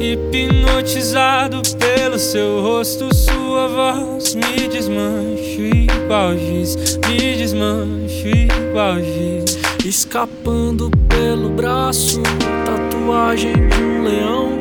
Hipnotizado pelo seu rosto, sua voz me desmancho igual giz, me desmancho igual giz. Escapando pelo braço, tatuagem de um leão.